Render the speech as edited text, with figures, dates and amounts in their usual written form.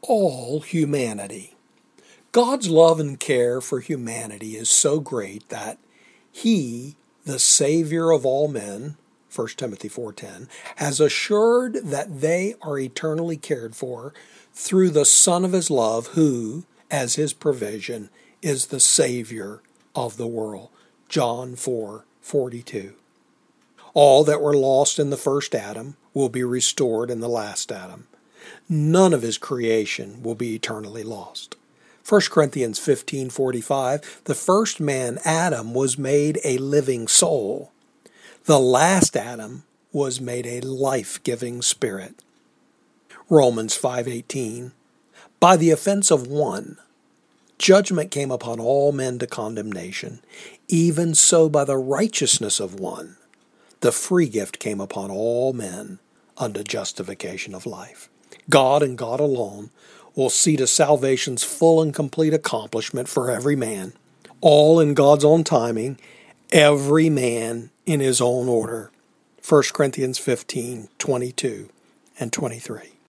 all humanity. God's love and care for humanity is so great that He, the Savior of all men, 1 Timothy 4:10, has assured that they are eternally cared for through the Son of His love, who, as His provision, is the Savior of the world. John 4:42. All that were lost in the first Adam will be restored in the last Adam. None of His creation will be eternally lost. 1 Corinthians 15:45, the first man, Adam, was made a living soul. The last Adam was made a life-giving spirit. Romans 5:18, by the offense of one, judgment came upon all men to condemnation. Even so, by the righteousness of one, the free gift came upon all men unto justification of life. God and God alone will see to salvation's full and complete accomplishment for every man, all in God's own timing, every man in his own order. 1 Corinthians 15:22 and 23.